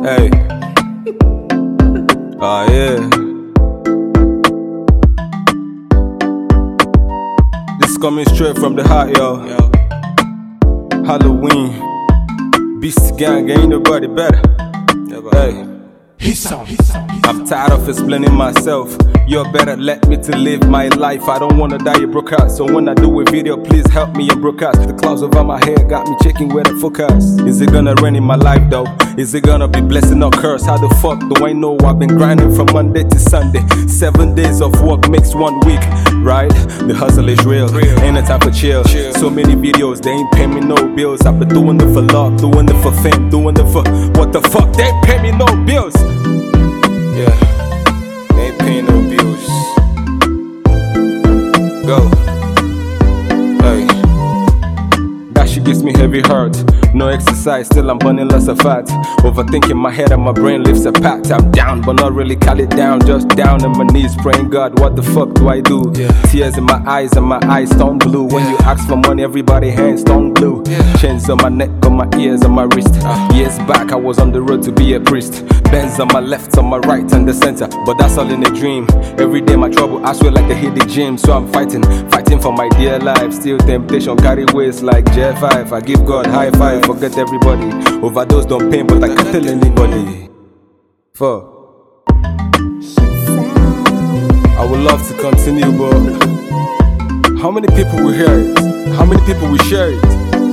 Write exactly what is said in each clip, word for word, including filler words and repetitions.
Hey. Ah, yeah. This coming straight from the heart, yo. Halloween. Beast gang, ain't nobody better. Hey. I'm tired of explaining myself. You better let me to live my life. I don't wanna die a broadcast, so when I do a video, please help me and broadcast. The clouds over my head got me checking where the focus. Is it gonna rain in my life though? Is it gonna be blessing or curse? How the fuck do I know I've been grinding from Monday to Sunday? Seven days of work makes one week, right? The hustle is real, ain't no time for chill. So many videos, they ain't pay me no bills. I've been doing it for love, doing it for fame, doing it for what the fuck? They ain't pay me no bills. Yeah, they ain't paying no bills. Go. Hey. That shit gives me heavy heart. No exercise, still I'm burning lots of fat. Overthinking my head and my brain lifts a pat. I'm down, but not really call it down. Just down on my knees, praying God, what the fuck do I do? Yeah. Tears in my eyes and my eyes stone blue. When yeah. you ask for money, everybody hands stone blue. Yeah. Chains on my neck, on my ears, on my wrist. uh. Years back, I was on the road to be a priest. Benz on my left, on my right, and the center. But that's all in a dream. Every day my trouble, I swear like I hit the gym. So I'm fighting, fighting for my dear life. Still temptation, carry waist like J five. I give God high five. Forget everybody. Overdose don't pain, but I can't tell anybody. Fuck. I would love to continue, but how many people will hear it? How many people will share it?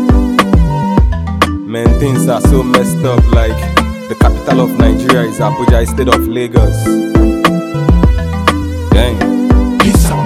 Man, things are so messed up. Like the capital of Nigeria is Abuja instead of Lagos. Dang.